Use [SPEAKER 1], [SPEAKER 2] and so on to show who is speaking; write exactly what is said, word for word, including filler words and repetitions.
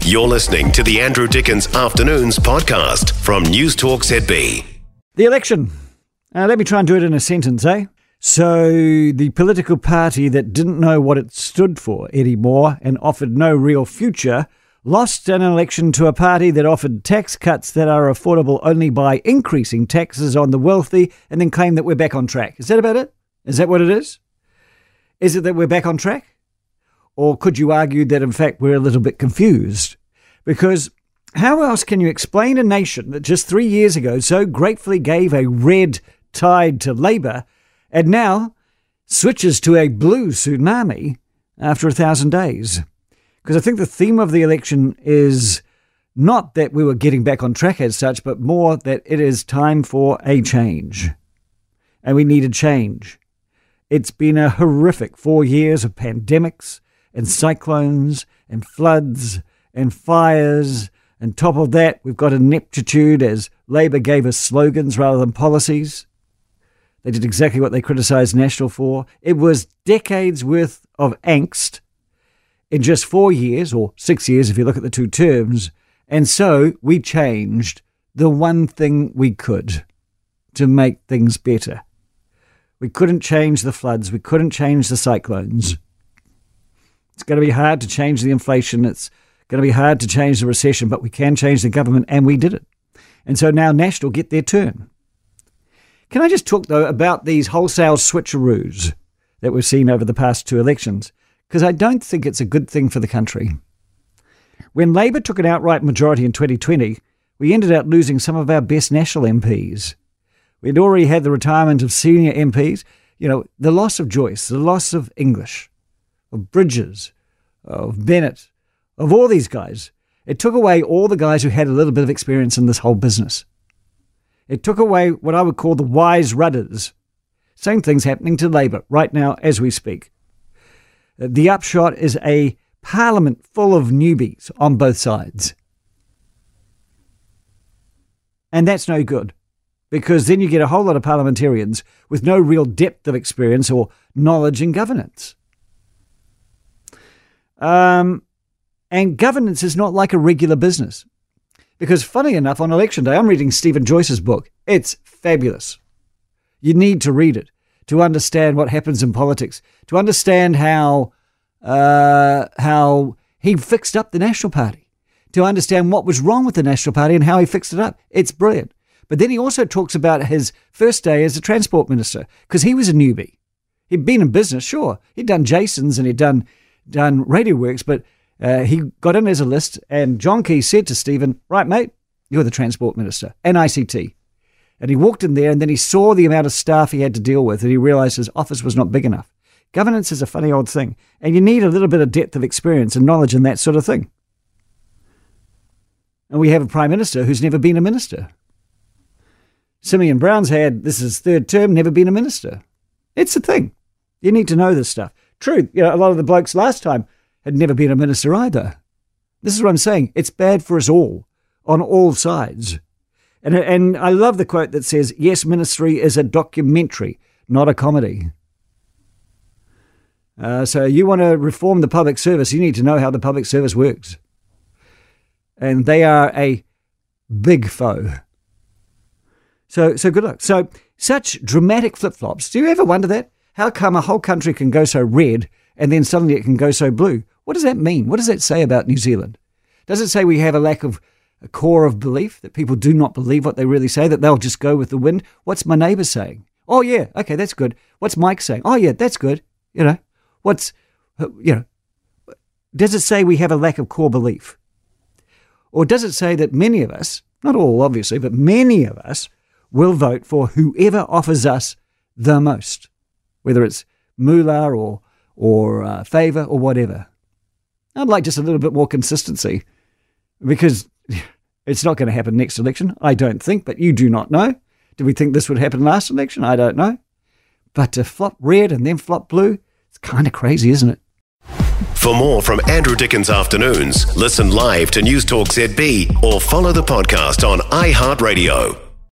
[SPEAKER 1] You're listening to the Andrew Dickens Afternoons podcast from News Talk Z B.
[SPEAKER 2] The election. Uh, let me try and do it in a sentence, eh? So, the political party that didn't know what it stood for anymore and offered no real future lost an election to a party that offered tax cuts that are affordable only by increasing taxes on the wealthy and then claim that we're back on track. Is that about it? Is that what it is? Is it that we're back on track? Or could you argue that, in fact, we're a little bit confused? Because how else can you explain a nation that just three years ago so gratefully gave a red tide to Labour and now switches to a blue tsunami after a thousand days? Because I think the theme of the election is not that we were getting back on track as such, but more that it is time for a change. And we need a change. It's been a horrific four years of pandemics and cyclones and floods and fires. And top of that, we've got ineptitude as Labour gave us slogans rather than policies. They did exactly what they criticised National for. It was decades worth of angst in just four years, or six years if you look at the two terms. And so we changed the one thing we could to make things better. We couldn't change the floods. We couldn't change the cyclones. It's going to be hard to change the inflation. It's going to be hard to change the recession, but we can change the government, and we did it. And so now National get their turn. Can I just talk, though, about these wholesale switcheroos that we've seen over the past two elections? Because I don't think it's a good thing for the country. When Labour took an outright majority in twenty twenty, we ended up losing some of our best National M Ps. We'd already had the retirement of senior M Ps, you know, the loss of Joyce, the loss of English, of Bridges, of Bennett, of all these guys. It took away all the guys who had a little bit of experience in this whole business. It took away what I would call the wise rudders. Same thing's happening to Labour right now as we speak. The upshot is a parliament full of newbies on both sides. And that's no good, because then you get a whole lot of parliamentarians with no real depth of experience or knowledge in governance. Um, and governance is not like a regular business. Because funny enough, on election day, I'm reading Stephen Joyce's book. It's fabulous. You need to read it to understand what happens in politics, to understand how uh, how he fixed up the National Party, to understand what was wrong with the National Party and how he fixed it up. It's brilliant. But then he also talks about his first day as a transport minister, because he was a newbie. He'd been in business, sure. He'd done Jason's and he'd done, done Radio Works, but uh, he got in as a list, and John Key said to Stephen, right, mate, you're the transport minister and I C T. And he walked in there, and then he saw the amount of staff he had to deal with, and he realised his office was not big enough. Governance is a funny old thing, and you need a little bit of depth of experience and knowledge in that sort of thing. And we have a Prime Minister who's never been a minister. Simeon Brown's had, this is his third term, never been a minister. It's a thing. You need to know this stuff. True, you know, a lot of the blokes last time had never been a minister either. This is what I'm saying. It's bad for us all, on all sides. And, and I love the quote that says, yes, ministry is a documentary, not a comedy. Uh, so you want to reform the public service, you need to know how the public service works. And they are a big foe. So, so good luck. So such dramatic flip-flops. Do you ever wonder that? How come a whole country can go so red and then suddenly it can go so blue? What does that mean? What does that say about New Zealand? Does it say we have a lack of a core of belief, that people do not believe what they really say, that they'll just go with the wind? What's my neighbour saying? Oh, yeah, okay, that's good. What's Mike saying? Oh, yeah, that's good. You know, what's, you know, does it say we have a lack of core belief? Or does it say that many of us, not all obviously, but many of us will vote for whoever offers us the most, whether it's moolah or, or uh, favour or whatever? I'd like just a little bit more consistency, because it's not going to happen next election, I don't think, but you do not know. Did we think this would happen last election? I don't know. But to flop red and then flop blue, it's kind of crazy, isn't it?
[SPEAKER 1] For more from Andrew Dickens Afternoons, listen live to News Talk Z B or follow the podcast on iHeartRadio.